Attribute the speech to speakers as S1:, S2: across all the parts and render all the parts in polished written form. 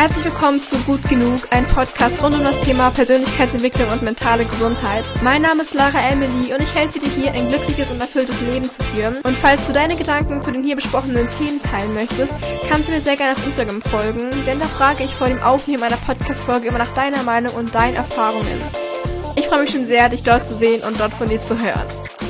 S1: Herzlich willkommen zu Gut Genug, ein Podcast rund um das Thema Persönlichkeitsentwicklung und mentale Gesundheit. Mein Name ist Lara Emily und ich helfe dir hier, ein glückliches und erfülltes Leben zu führen. Und falls du deine Gedanken zu den hier besprochenen Themen teilen möchtest, kannst du mir sehr gerne auf Instagram folgen, denn da frage ich vor dem Aufnehmen einer Podcast-Folge immer nach deiner Meinung und deinen Erfahrungen. Ich freue mich schon sehr, dich dort zu sehen und dort von dir zu hören.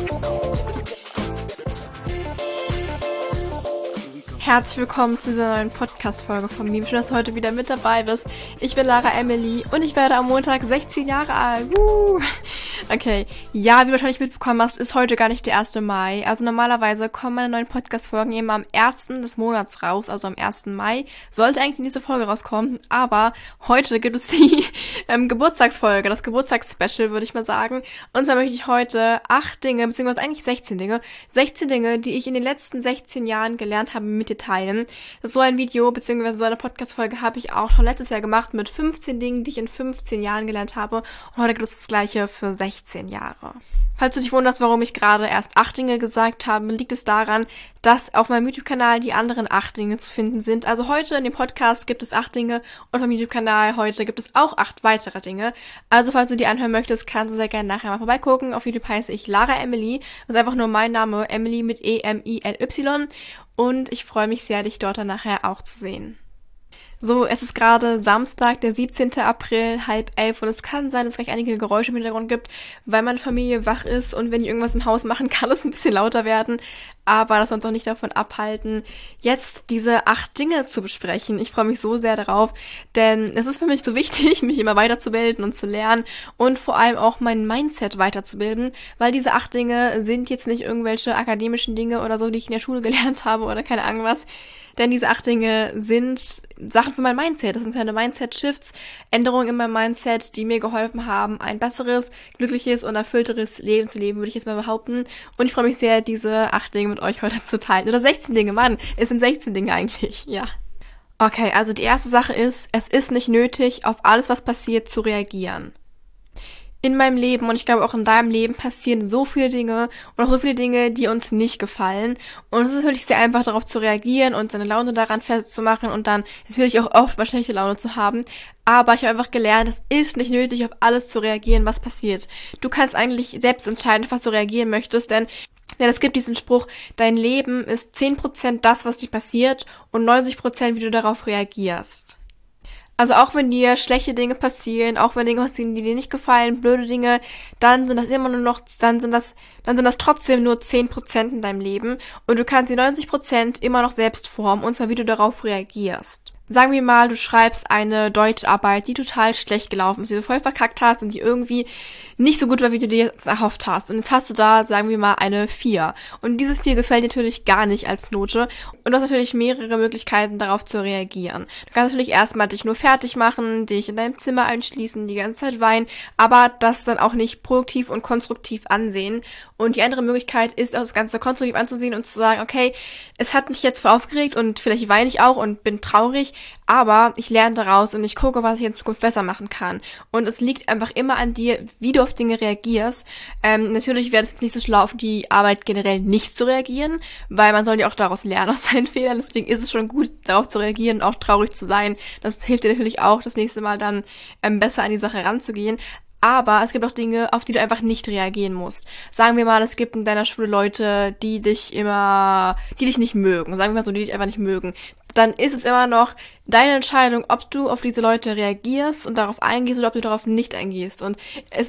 S1: Herzlich willkommen zu dieser neuen Podcast-Folge von mir. Schön, dass du heute wieder mit dabei bist. Ich bin Lara Emily und ich werde am Montag 16 Jahre alt. Okay, ja, wie du wahrscheinlich mitbekommen hast, ist heute gar nicht der 1. Mai. Also normalerweise kommen meine neuen Podcast-Folgen immer am 1. des Monats raus, also am 1. Mai. Sollte eigentlich diese Folge rauskommen, aber heute gibt es die Geburtstagsfolge, das Geburtstagsspecial, würde ich mal sagen. Und zwar möchte ich heute 8 Dinge, beziehungsweise eigentlich 16 Dinge, die ich in den letzten 16 Jahren gelernt habe, mit dir teilen. So ein Video, beziehungsweise so eine Podcast-Folge habe ich auch schon letztes Jahr gemacht mit 15 Dingen, die ich in 15 Jahren gelernt habe. Und heute gibt es das Gleiche für 16 Jahre. Falls du dich wunderst, warum ich gerade erst 8 Dinge gesagt habe, liegt es daran, dass auf meinem YouTube-Kanal die anderen 8 Dinge zu finden sind. Also heute in dem Podcast gibt es 8 Dinge und auf meinem YouTube-Kanal heute gibt es auch 8 weitere Dinge. Also falls du die anhören möchtest, kannst du sehr gerne nachher mal vorbeigucken. Auf YouTube heiße ich Lara Emily. Das ist einfach nur mein Name, Emily mit E-M-I-L-Y. Und ich freue mich sehr, dich dort dann nachher auch zu sehen. So, es ist gerade Samstag, der 17. April, 10:30 und es kann sein, dass es gleich einige Geräusche im Hintergrund gibt, weil meine Familie wach ist und wenn die irgendwas im Haus machen, kann es ein bisschen lauter werden. Aber das soll uns auch nicht davon abhalten, jetzt diese 8 Dinge zu besprechen. Ich freue mich so sehr darauf, denn es ist für mich so wichtig, mich immer weiterzubilden und zu lernen und vor allem auch mein Mindset weiterzubilden, weil diese 8 Dinge sind jetzt nicht irgendwelche akademischen Dinge oder so, die ich in der Schule gelernt habe oder keine Ahnung was. Denn diese 8 Dinge sind Sachen für mein Mindset. Das sind kleine Mindset-Shifts, Änderungen in meinem Mindset, die mir geholfen haben, ein besseres, glückliches und erfüllteres Leben zu leben, würde ich jetzt mal behaupten. Und ich freue mich sehr, diese 8 Dinge mit euch heute zu teilen. Oder 16 Dinge, Mann, es sind 16 Dinge eigentlich, ja. Okay, also die erste Sache ist, es ist nicht nötig, auf alles, was passiert, zu reagieren. In meinem Leben und ich glaube auch in deinem Leben passieren so viele Dinge und auch so viele Dinge, die uns nicht gefallen. Und es ist natürlich sehr einfach, darauf zu reagieren und seine Laune daran festzumachen und dann natürlich auch oft mal schlechte Laune zu haben. Aber ich habe einfach gelernt, es ist nicht nötig, auf alles zu reagieren, was passiert. Du kannst eigentlich selbst entscheiden, auf was du reagieren möchtest, denn es gibt diesen Spruch, dein Leben ist 10% das, was dir passiert und 90%, wie du darauf reagierst. Also auch wenn dir schlechte Dinge passieren, auch wenn Dinge passieren, die dir nicht gefallen, blöde Dinge, dann sind das immer nur noch, dann sind das trotzdem nur 10% in deinem Leben und du kannst die 90% immer noch selbst formen und zwar wie du darauf reagierst. Sagen wir mal, du schreibst eine Deutscharbeit, die total schlecht gelaufen ist, die du voll verkackt hast und die irgendwie nicht so gut war, wie du dir jetzt erhofft hast. Und jetzt hast du da, sagen wir mal, eine 4. Und diese 4 gefällt dir natürlich gar nicht als Note. Und du hast natürlich mehrere Möglichkeiten, darauf zu reagieren. Du kannst natürlich erstmal dich nur fertig machen, dich in deinem Zimmer einschließen, die ganze Zeit weinen, aber das dann auch nicht produktiv und konstruktiv ansehen. Und die andere Möglichkeit ist, auch das Ganze konstruktiv anzusehen und zu sagen, okay, es hat mich jetzt voll aufgeregt und vielleicht weine ich auch und bin traurig, aber ich lerne daraus und ich gucke, was ich in Zukunft besser machen kann. Und es liegt einfach immer an dir, wie du auf Dinge reagierst. Natürlich wäre es jetzt nicht so schlau, auf die Arbeit generell nicht zu reagieren, weil man soll ja auch daraus lernen, aus seinen Fehlern. Deswegen ist es schon gut, darauf zu reagieren und auch traurig zu sein. Das hilft dir natürlich auch, das nächste Mal dann besser an die Sache ranzugehen. Aber es gibt auch Dinge, auf die du einfach nicht reagieren musst. Sagen wir mal, es gibt in deiner Schule Leute, die dich nicht mögen. Sagen wir mal so, die dich einfach nicht mögen. Dann ist es immer noch deine Entscheidung, ob du auf diese Leute reagierst und darauf eingehst oder ob du darauf nicht eingehst. Und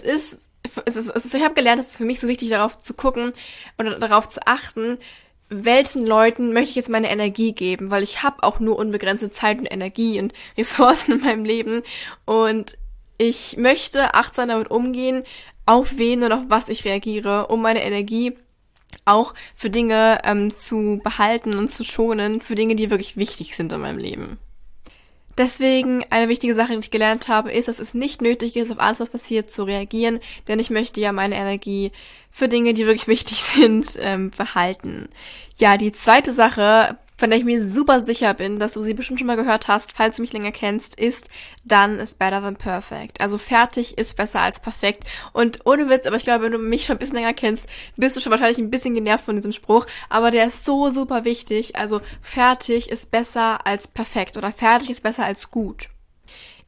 S1: ich habe gelernt, es ist für mich so wichtig, darauf zu gucken oder darauf zu achten, welchen Leuten möchte ich jetzt meine Energie geben, weil ich habe auch nur unbegrenzte Zeit und Energie und Ressourcen in meinem Leben und ich möchte achtsam damit umgehen, auf wen und auf was ich reagiere, um meine Energie auch für Dinge zu behalten und zu schonen, für Dinge, die wirklich wichtig sind in meinem Leben. Deswegen eine wichtige Sache, die ich gelernt habe, ist, dass es nicht nötig ist, auf alles, was passiert, zu reagieren, denn ich möchte ja meine Energie für Dinge, die wirklich wichtig sind, behalten. Ja, die zweite Sache, von der ich mir super sicher bin, dass du sie bestimmt schon mal gehört hast, falls du mich länger kennst, ist done is better than perfect. Also fertig ist besser als perfekt. Und ohne Witz, aber ich glaube, wenn du mich schon ein bisschen länger kennst, bist du schon wahrscheinlich ein bisschen genervt von diesem Spruch. Aber der ist so super wichtig. Also fertig ist besser als perfekt oder fertig ist besser als gut.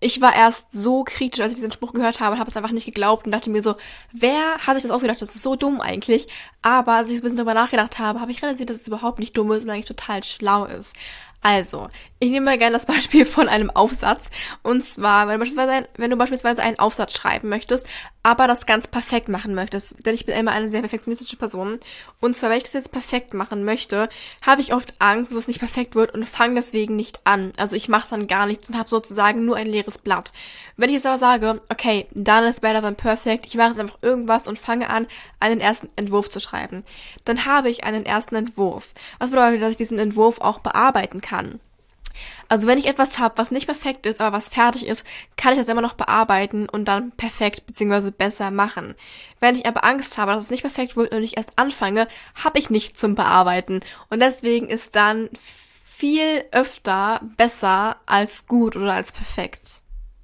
S1: Ich war erst so kritisch, als ich diesen Spruch gehört habe und habe es einfach nicht geglaubt und dachte mir so, wer hat sich das ausgedacht? Das ist so dumm eigentlich. Aber als ich ein bisschen darüber nachgedacht habe, habe ich realisiert, dass es überhaupt nicht dumm ist und eigentlich total schlau ist. Also, ich nehme mal gerne das Beispiel von einem Aufsatz. Und zwar, wenn du beispielsweise einen Aufsatz schreiben möchtest, aber das ganz perfekt machen möchtest. Denn ich bin immer eine sehr perfektionistische Person. Und zwar, wenn ich das jetzt perfekt machen möchte, habe ich oft Angst, dass es nicht perfekt wird und fange deswegen nicht an. Also ich mache dann gar nichts und habe sozusagen nur ein leeres Blatt. Wenn ich jetzt aber sage, okay, done is better than perfect, ich mache jetzt einfach irgendwas und fange an, einen ersten Entwurf zu schreiben, dann habe ich einen ersten Entwurf. Was bedeutet, dass ich diesen Entwurf auch bearbeiten kann. Also wenn ich etwas habe, was nicht perfekt ist, aber was fertig ist, kann ich das immer noch bearbeiten und dann perfekt bzw. besser machen. Wenn ich aber Angst habe, dass es nicht perfekt wird und ich erst anfange, habe ich nichts zum Bearbeiten. Und deswegen ist dann viel öfter besser als gut oder als perfekt.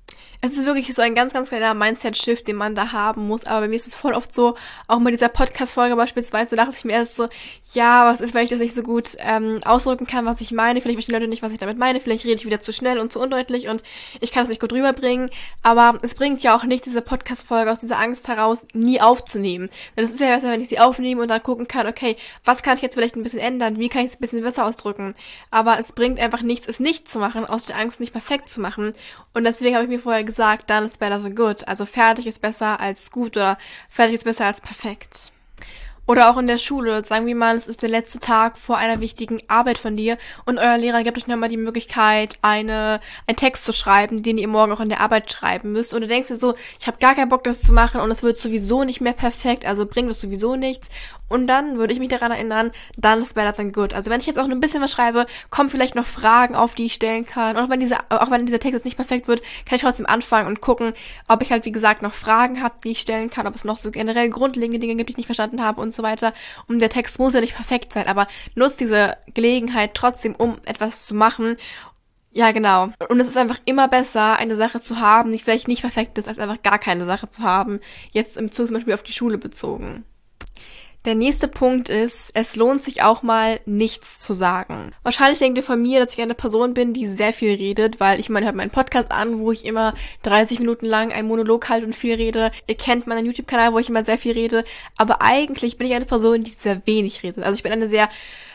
S1: Es ist wirklich so ein ganz, ganz kleiner Mindset-Shift, den man da haben muss. Aber bei mir ist es voll oft so, auch mit dieser Podcast-Folge beispielsweise, dachte ich mir erst so, ja, was ist, wenn ich das nicht so gut ausdrücken kann, was ich meine. Vielleicht verstehen die Leute nicht, was ich damit meine. Vielleicht rede ich wieder zu schnell und zu undeutlich und ich kann es nicht gut rüberbringen. Aber es bringt ja auch nicht, diese Podcast-Folge aus dieser Angst heraus nie aufzunehmen. Denn es ist ja besser, wenn ich sie aufnehme und dann gucken kann, okay, was kann ich jetzt vielleicht ein bisschen ändern? Wie kann ich es ein bisschen besser ausdrücken? Aber es bringt einfach nichts, es nicht zu machen, aus der Angst nicht perfekt zu machen. Und deswegen habe ich mir vorher gesagt, done is better than good. Also fertig ist besser als gut oder fertig ist besser als perfekt. Oder auch in der Schule, sagen wir mal, es ist der letzte Tag vor einer wichtigen Arbeit von dir und euer Lehrer gibt euch nochmal die Möglichkeit, einen Text zu schreiben, den ihr morgen auch in der Arbeit schreiben müsst. Und du denkst dir so, ich habe gar keinen Bock, das zu machen und es wird sowieso nicht mehr perfekt, also bringt es sowieso nichts. Und dann würde ich mich daran erinnern, done is better than good. Also wenn ich jetzt auch nur ein bisschen was schreibe, kommen vielleicht noch Fragen, auf die ich stellen kann. Und auch wenn dieser Text jetzt nicht perfekt wird, kann ich trotzdem anfangen und gucken, ob ich halt, wie gesagt, noch Fragen habe, die ich stellen kann, ob es noch so generell grundlegende Dinge gibt, die ich nicht verstanden habe und so weiter. Und der Text muss ja nicht perfekt sein, aber nutzt diese Gelegenheit trotzdem, um etwas zu machen. Ja, genau. Und es ist einfach immer besser, eine Sache zu haben, die vielleicht nicht perfekt ist, als einfach gar keine Sache zu haben. Jetzt im Bezug zum Beispiel auf die Schule bezogen. Der nächste Punkt ist, es lohnt sich auch mal, nichts zu sagen. Wahrscheinlich denkt ihr von mir, dass ich eine Person bin, die sehr viel redet, weil man hört meinen Podcast an, wo ich immer 30 Minuten lang einen Monolog halte und viel rede. Ihr kennt meinen YouTube-Kanal, wo ich immer sehr viel rede. Aber eigentlich bin ich eine Person, die sehr wenig redet. Also ich bin eine sehr,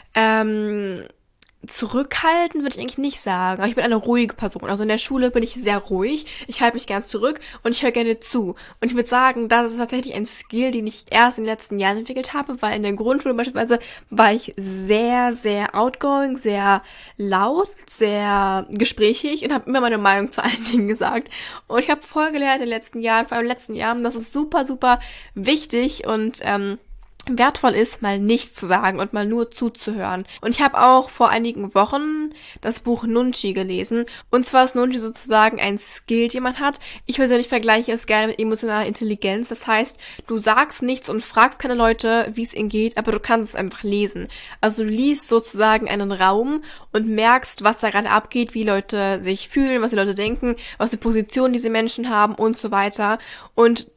S1: zurückhaltend würde ich eigentlich nicht sagen, aber ich bin eine ruhige Person. Also in der Schule bin ich sehr ruhig, ich halte mich gern zurück und ich höre gerne zu. Und ich würde sagen, das ist tatsächlich ein Skill, den ich erst in den letzten Jahren entwickelt habe, weil in der Grundschule beispielsweise war ich sehr, sehr outgoing, sehr laut, sehr gesprächig und habe immer meine Meinung zu allen Dingen gesagt. Und ich habe voll gelernt in den letzten Jahren, vor allem in den letzten Jahren, das ist super, super wichtig und wertvoll ist, mal nichts zu sagen und mal nur zuzuhören. Und ich habe auch vor einigen Wochen das Buch Nunchi gelesen. Und zwar ist Nunchi sozusagen ein Skill, den man hat. Ich persönlich vergleiche es gerne mit emotionaler Intelligenz. Das heißt, du sagst nichts und fragst keine Leute, wie es ihnen geht, aber du kannst es einfach lesen. Also du liest sozusagen einen Raum und merkst, was da gerade abgeht, wie Leute sich fühlen, was die Leute denken, was für Positionen diese Menschen haben und so weiter. Und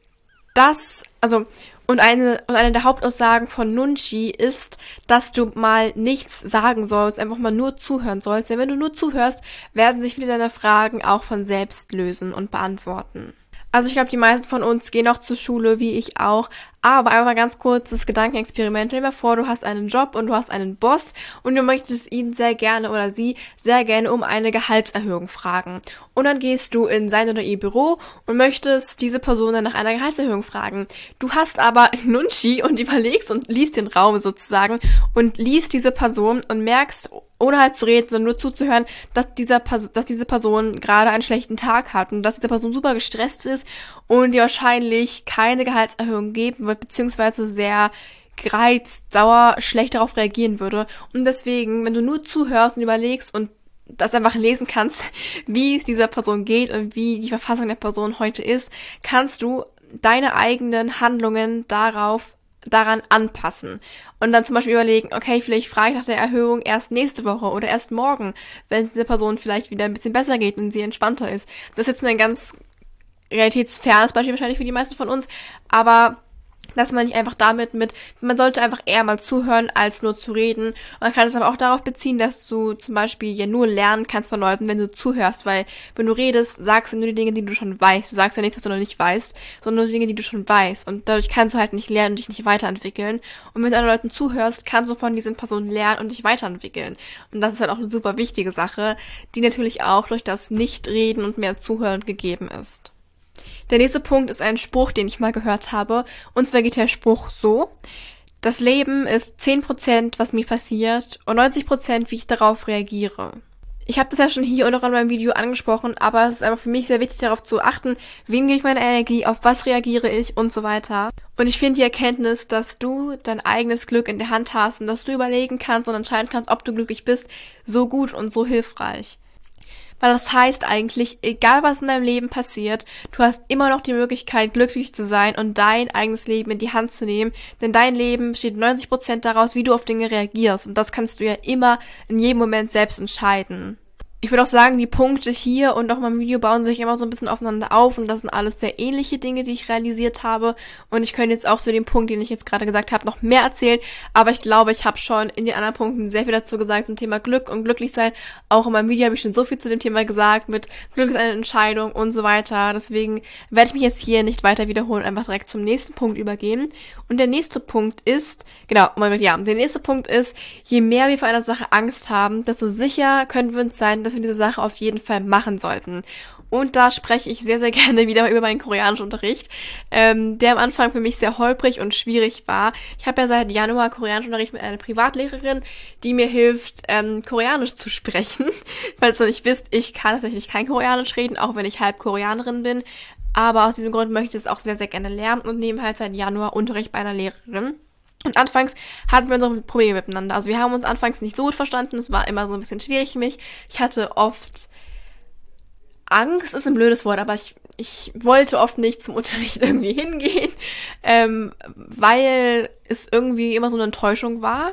S1: eine der Hauptaussagen von Nunchi ist, dass du mal nichts sagen sollst, einfach mal nur zuhören sollst. Denn wenn du nur zuhörst, werden sich viele deiner Fragen auch von selbst lösen und beantworten. Also ich glaube, die meisten von uns gehen auch zur Schule, wie ich auch. Aber einmal ganz kurz das Gedankenexperiment. Stell dir mal vor, du hast einen Job und du hast einen Boss und du möchtest ihn sehr gerne oder sie sehr gerne um eine Gehaltserhöhung fragen. Und dann gehst du in sein oder ihr Büro und möchtest diese Person dann nach einer Gehaltserhöhung fragen. Du hast aber Nunchi und überlegst und liest den Raum sozusagen und liest diese Person und merkst, ohne halt zu reden, sondern nur zuzuhören, dass diese Person gerade einen schlechten Tag hat und dass diese Person super gestresst ist und dir wahrscheinlich keine Gehaltserhöhung geben wird, beziehungsweise sehr gereizt, sauer, schlecht darauf reagieren würde. Und deswegen, wenn du nur zuhörst und überlegst und das einfach lesen kannst, wie es dieser Person geht und wie die Verfassung der Person heute ist, kannst du deine eigenen Handlungen daran anpassen. Und dann zum Beispiel überlegen, okay, vielleicht frage ich nach der Erhöhung erst nächste Woche oder erst morgen, wenn es dieser Person vielleicht wieder ein bisschen besser geht und sie entspannter ist. Das ist jetzt nur ein ganz realitätsfernes Beispiel wahrscheinlich für die meisten von uns, aber dass man nicht einfach man sollte einfach eher mal zuhören, als nur zu reden. Man kann es aber auch darauf beziehen, dass du zum Beispiel ja nur lernen kannst von Leuten, wenn du zuhörst, weil wenn du redest, sagst du nur die Dinge, die du schon weißt. Du sagst ja nichts, was du noch nicht weißt, sondern nur die Dinge, die du schon weißt. Und dadurch kannst du halt nicht lernen und dich nicht weiterentwickeln. Und wenn du anderen Leuten zuhörst, kannst du von diesen Personen lernen und dich weiterentwickeln. Und das ist halt auch eine super wichtige Sache, die natürlich auch durch das Nichtreden und mehr Zuhören gegeben ist. Der nächste Punkt ist ein Spruch, den ich mal gehört habe. Und zwar geht der Spruch so: Das Leben ist 10%, was mir passiert, und 90%, wie ich darauf reagiere. Ich habe das ja schon hier und auch in meinem Video angesprochen, aber es ist einfach für mich sehr wichtig, darauf zu achten, wem gebe ich meine Energie, auf was reagiere ich und so weiter. Und ich finde die Erkenntnis, dass du dein eigenes Glück in der Hand hast und dass du überlegen kannst und entscheiden kannst, ob du glücklich bist, so gut und so hilfreich. Weil das heißt eigentlich, egal was in deinem Leben passiert, du hast immer noch die Möglichkeit, glücklich zu sein und dein eigenes Leben in die Hand zu nehmen. Denn dein Leben besteht 90% daraus, wie du auf Dinge reagierst. Und das kannst du ja immer in jedem Moment selbst entscheiden. Ich würde auch sagen, die Punkte hier und auch mein Video bauen sich immer so ein bisschen aufeinander auf und das sind alles sehr ähnliche Dinge, die ich realisiert habe und ich könnte jetzt auch zu dem Punkt, den ich jetzt gerade gesagt habe, noch mehr erzählen, aber ich glaube, ich habe schon in den anderen Punkten sehr viel dazu gesagt zum Thema Glück und glücklich sein. Auch in meinem Video habe ich schon so viel zu dem Thema gesagt, mit Glück ist eine Entscheidung und so weiter. Deswegen werde ich mich jetzt hier nicht weiter wiederholen, einfach direkt zum nächsten Punkt übergehen. Und der nächste Punkt ist, der nächste Punkt ist, je mehr wir vor einer Sache Angst haben, desto sicher können wir uns sein, dass wir diese Sache auf jeden Fall machen sollten. Und da spreche ich sehr, sehr gerne wieder über meinen Koreanischunterricht, der am Anfang für mich sehr holprig und schwierig war. Ich habe ja seit Januar Koreanischunterricht mit einer Privatlehrerin, die mir hilft, Koreanisch zu sprechen. Falls ihr nicht wisst, ich kann tatsächlich kein Koreanisch reden, auch wenn ich halb Koreanerin bin. Aber aus diesem Grund möchte ich es auch sehr, sehr gerne lernen und nehme halt seit Januar Unterricht bei einer Lehrerin. Und anfangs hatten wir unsere Probleme miteinander. Also wir haben uns anfangs nicht so gut verstanden. Es war immer so ein bisschen schwierig für mich. Ich hatte oft Angst, ist ein blödes Wort, aber ich wollte oft nicht zum Unterricht irgendwie hingehen, weil es irgendwie immer so eine Enttäuschung war.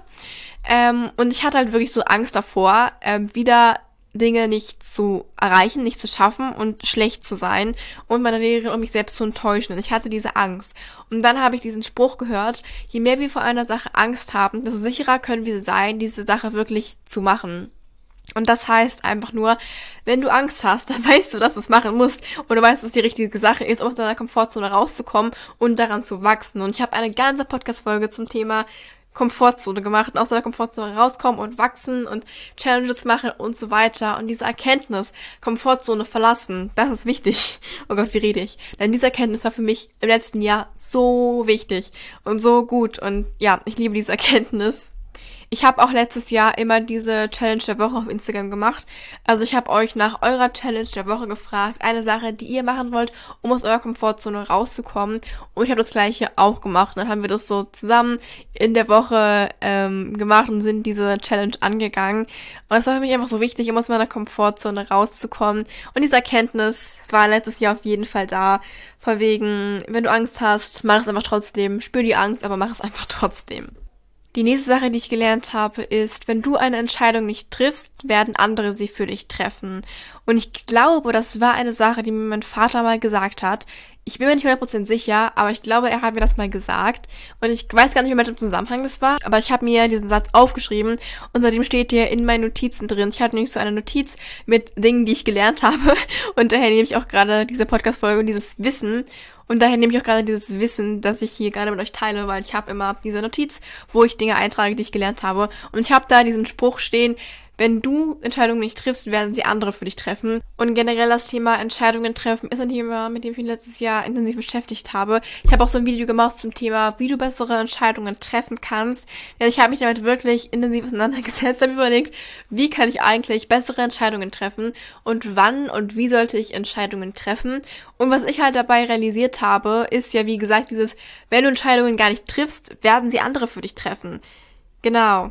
S1: Und ich hatte halt wirklich so Angst davor, wieder Dinge nicht zu erreichen, nicht zu schaffen und schlecht zu sein und meine Lehrerin und mich selbst zu enttäuschen. Und ich hatte diese Angst. Und dann habe ich diesen Spruch gehört: Je mehr wir vor einer Sache Angst haben, desto sicherer können wir sein, diese Sache wirklich zu machen. Und das heißt einfach nur, wenn du Angst hast, dann weißt du, dass du es machen musst und du weißt, dass es die richtige Sache ist, um aus deiner Komfortzone rauszukommen und daran zu wachsen. Und ich habe eine ganze Podcast-Folge zum Thema Komfortzone gemacht und aus der Komfortzone rauskommen und wachsen und Challenges machen und so weiter. Und diese Erkenntnis, Komfortzone verlassen, das ist wichtig. Oh Gott, wie rede ich? Denn diese Erkenntnis war für mich im letzten Jahr so wichtig und so gut. Und ja, ich liebe diese Erkenntnis. Ich habe auch letztes Jahr immer diese Challenge der Woche auf Instagram gemacht. Also ich habe euch nach eurer Challenge der Woche gefragt, eine Sache, die ihr machen wollt, um aus eurer Komfortzone rauszukommen. Und ich habe das gleiche auch gemacht. Und dann haben wir das so zusammen in der Woche gemacht und sind diese Challenge angegangen. Und das war für mich einfach so wichtig, um aus meiner Komfortzone rauszukommen. Und diese Erkenntnis war letztes Jahr auf jeden Fall da. Von wegen, wenn du Angst hast, mach es einfach trotzdem. Spür die Angst, aber mach es einfach trotzdem. Die nächste Sache, die ich gelernt habe, ist, wenn du eine Entscheidung nicht triffst, werden andere sie für dich treffen. Und ich glaube, das war eine Sache, die mir mein Vater mal gesagt hat. Ich bin mir nicht 100% sicher, aber ich glaube, er hat mir das mal gesagt. Und ich weiß gar nicht mehr, mit welchem Zusammenhang das war, aber ich habe mir diesen Satz aufgeschrieben und seitdem steht der in meinen Notizen drin. Ich hatte nämlich so eine Notiz mit Dingen, die ich gelernt habe. Und daher nehme ich auch gerade diese Podcast-Folge und dieses Wissen. Und daher nehme ich auch gerade dieses Wissen, das ich hier gerade mit euch teile, weil ich habe immer diese Notiz, wo ich Dinge eintrage, die ich gelernt habe. Und ich habe da diesen Spruch stehen: Wenn du Entscheidungen nicht triffst, werden sie andere für dich treffen. Und generell das Thema Entscheidungen treffen ist ein Thema, mit dem ich mich letztes Jahr intensiv beschäftigt habe. Ich habe auch so ein Video gemacht zum Thema, wie du bessere Entscheidungen treffen kannst. Denn ich habe mich damit wirklich intensiv auseinandergesetzt, habe überlegt, wie kann ich eigentlich bessere Entscheidungen treffen und wann und wie sollte ich Entscheidungen treffen. Und was ich halt dabei realisiert habe, ist ja, wie gesagt, wenn du Entscheidungen gar nicht triffst, werden sie andere für dich treffen. Genau.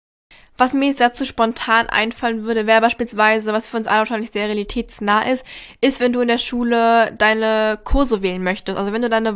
S1: Was mir jetzt dazu spontan einfallen würde, wäre beispielsweise, was für uns alle wahrscheinlich sehr realitätsnah ist, wenn du in der Schule deine Kurse wählen möchtest. Also wenn du deine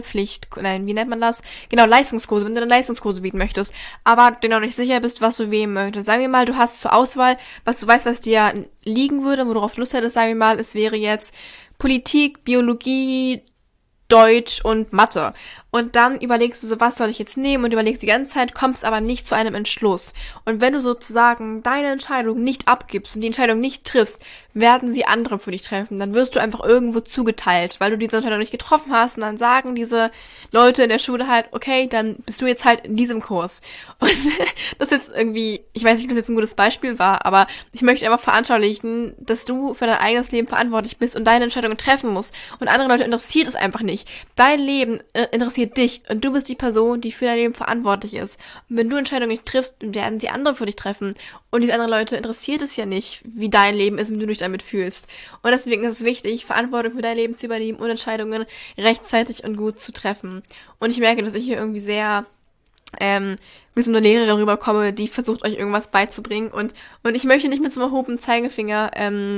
S1: wie nennt man das? Genau, Leistungskurse, wenn du deine Leistungskurse wählen möchtest, aber dir noch nicht sicher bist, was du wählen möchtest. Sagen wir mal, du hast zur Auswahl, was du weißt, was dir liegen würde, wo du drauf Lust hättest, sagen wir mal, es wäre jetzt Politik, Biologie, Deutsch und Mathe. und dann überlegst du so, was soll ich jetzt nehmen und überlegst die ganze Zeit, kommst aber nicht zu einem Entschluss. Und wenn du sozusagen deine Entscheidung nicht abgibst und die Entscheidung nicht triffst, werden sie andere für dich treffen. Dann wirst du einfach irgendwo zugeteilt, weil du diese Entscheidung nicht getroffen hast und dann sagen diese Leute in der Schule halt, okay, dann bist du jetzt halt in diesem Kurs. Und das ist jetzt irgendwie, ich weiß nicht, ob das jetzt ein gutes Beispiel war, aber ich möchte einfach veranschaulichen, dass du für dein eigenes Leben verantwortlich bist und deine Entscheidungen treffen musst. Und andere Leute interessiert es einfach nicht. Dein Leben interessiert dich und du bist die Person, die für dein Leben verantwortlich ist. Und wenn du Entscheidungen nicht triffst, werden sie andere für dich treffen. Und diese anderen Leute interessiert es ja nicht, wie dein Leben ist und wie du dich damit fühlst. Und deswegen ist es wichtig, Verantwortung für dein Leben zu übernehmen und Entscheidungen rechtzeitig und gut zu treffen. Und ich merke, dass ich hier irgendwie sehr wie so eine Lehrerin rüberkomme, die versucht, euch irgendwas beizubringen. Und ich möchte nicht mit so einem erhobenen Zeigefinger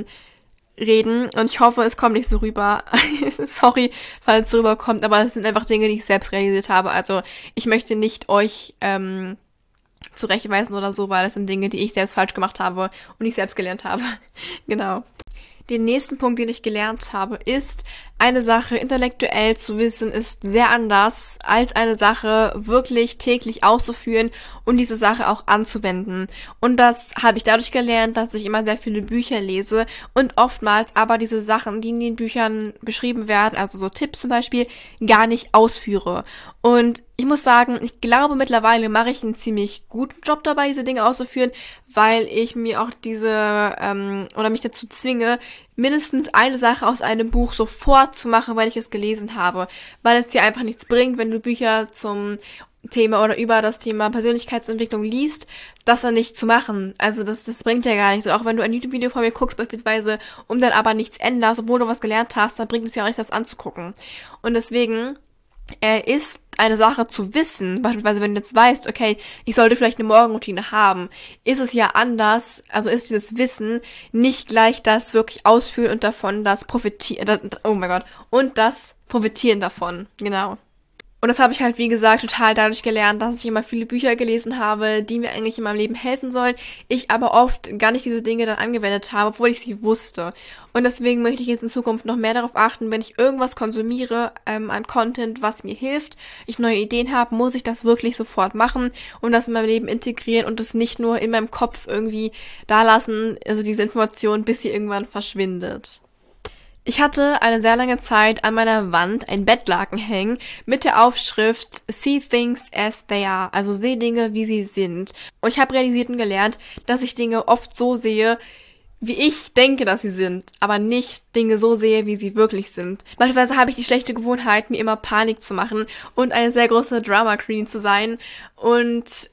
S1: reden. Und ich hoffe, es kommt nicht so rüber. Sorry, falls es so rüberkommt, aber es sind einfach Dinge, die ich selbst realisiert habe. Also ich möchte nicht euch zurechtweisen oder so, weil das sind Dinge, die ich selbst falsch gemacht habe und ich selbst gelernt habe. Genau. Den nächsten Punkt, den ich gelernt habe, ist, eine Sache intellektuell zu wissen, ist sehr anders, als eine Sache wirklich täglich auszuführen und diese Sache auch anzuwenden. Und das habe ich dadurch gelernt, dass ich immer sehr viele Bücher lese und oftmals aber diese Sachen, die in den Büchern beschrieben werden, also so Tipps zum Beispiel, gar nicht ausführe. Und ich muss sagen, ich glaube, mittlerweile mache ich einen ziemlich guten Job dabei, diese Dinge auszuführen, weil ich mir auch oder mich dazu zwinge, mindestens eine Sache aus einem Buch sofort zu machen, weil ich es gelesen habe. Weil es dir einfach nichts bringt, wenn du Bücher zum Thema oder über das Thema Persönlichkeitsentwicklung liest, das dann nicht zu machen. Also das bringt ja gar nichts. Und auch wenn du ein YouTube-Video von mir guckst beispielsweise und dann aber nichts änderst, obwohl du was gelernt hast, dann bringt es ja auch nichts, das anzugucken. Und deswegen ist eine Sache zu wissen, beispielsweise wenn du jetzt weißt, okay, ich sollte vielleicht eine Morgenroutine haben, ist es ja anders, also ist dieses Wissen nicht gleich das wirklich ausführen und davon das Profitieren, oh mein Gott, und das Profitieren davon, genau. Und das habe ich halt, wie gesagt, total dadurch gelernt, dass ich immer viele Bücher gelesen habe, die mir eigentlich in meinem Leben helfen sollen, ich aber oft gar nicht diese Dinge dann angewendet habe, obwohl ich sie wusste. Und deswegen möchte ich jetzt in Zukunft noch mehr darauf achten, wenn ich irgendwas konsumiere an Content, was mir hilft, ich neue Ideen habe, muss ich das wirklich sofort machen und das in meinem Leben integrieren und es nicht nur in meinem Kopf irgendwie da lassen, also diese Information, bis sie irgendwann verschwindet. Ich hatte eine sehr lange Zeit an meiner Wand ein Bettlaken hängen mit der Aufschrift See Things as they are, also sehe Dinge, wie sie sind. Und ich habe realisiert und gelernt, dass ich Dinge oft so sehe, wie ich denke, dass sie sind, aber nicht Dinge so sehe, wie sie wirklich sind. Beispielsweise habe ich die schlechte Gewohnheit, mir immer Panik zu machen und eine sehr große Drama Queen zu sein und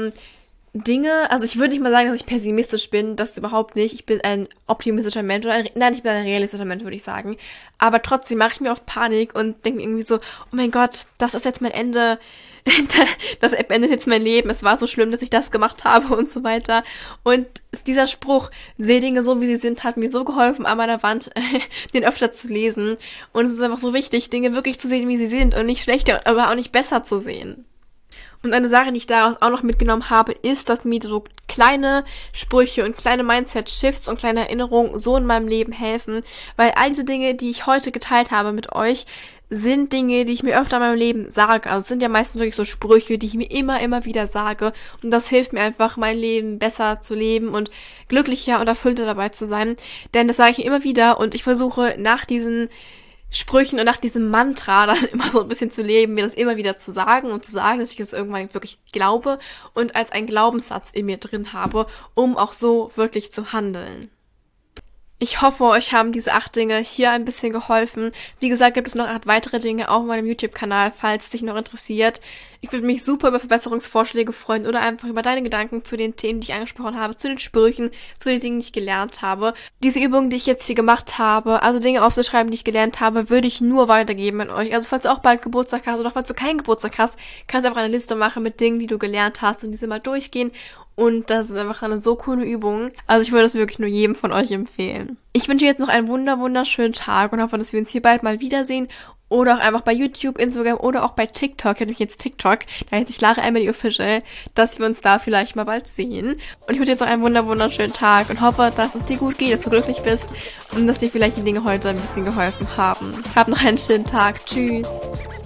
S1: Dinge, also ich würde nicht mal sagen, dass ich pessimistisch bin, das überhaupt nicht. Ich bin ein optimistischer Mensch, ich bin ein realistischer Mensch, würde ich sagen. Aber trotzdem mache ich mir oft Panik und denke mir irgendwie so, oh mein Gott, das ist jetzt mein Ende, das endet jetzt mein Leben, es war so schlimm, dass ich das gemacht habe und so weiter. Und dieser Spruch, sehe Dinge so, wie sie sind, hat mir so geholfen, an meiner Wand den öfter zu lesen. Und es ist einfach so wichtig, Dinge wirklich zu sehen, wie sie sind und nicht schlechter, aber auch nicht besser zu sehen. Und eine Sache, die ich daraus auch noch mitgenommen habe, ist, dass mir so kleine Sprüche und kleine Mindset-Shifts und kleine Erinnerungen so in meinem Leben helfen, weil all diese Dinge, die ich heute geteilt habe mit euch, sind Dinge, die ich mir öfter in meinem Leben sage. Also es sind ja meistens wirklich so Sprüche, die ich mir immer wieder sage. Und das hilft mir einfach, mein Leben besser zu leben und glücklicher und erfüllter dabei zu sein. Denn das sage ich mir immer wieder und ich versuche nach diesen Sprüchen und nach diesem Mantra dann immer so ein bisschen zu leben, mir das immer wieder zu sagen und zu sagen, dass ich das irgendwann wirklich glaube und als einen Glaubenssatz in mir drin habe, um auch so wirklich zu handeln. Ich hoffe, euch haben diese 8 Dinge hier ein bisschen geholfen. Wie gesagt, gibt es noch 8 weitere Dinge auf meinem YouTube-Kanal, falls es dich noch interessiert. Ich würde mich super über Verbesserungsvorschläge freuen oder einfach über deine Gedanken zu den Themen, die ich angesprochen habe, zu den Sprüchen, zu den Dingen, die ich gelernt habe. Diese Übungen, die ich jetzt hier gemacht habe, also Dinge aufzuschreiben, die ich gelernt habe, würde ich nur weitergeben an euch. Also falls du auch bald Geburtstag hast oder falls du keinen Geburtstag hast, kannst du einfach eine Liste machen mit Dingen, die du gelernt hast und diese mal durchgehen. Und das ist einfach eine so coole Übung. Also ich würde es wirklich nur jedem von euch empfehlen. Ich wünsche jetzt noch einen wunderschönen Tag und hoffe, dass wir uns hier bald mal wiedersehen. Oder auch einfach bei YouTube, Instagram oder auch bei TikTok. Ich habe nämlich jetzt TikTok, da heißt ich Lara Emily Official, dass wir uns da vielleicht mal bald sehen. Und ich wünsche jetzt noch einen wunderschönen Tag und hoffe, dass es dir gut geht, dass du glücklich bist und dass dir vielleicht die Dinge heute ein bisschen geholfen haben. Hab noch einen schönen Tag. Tschüss.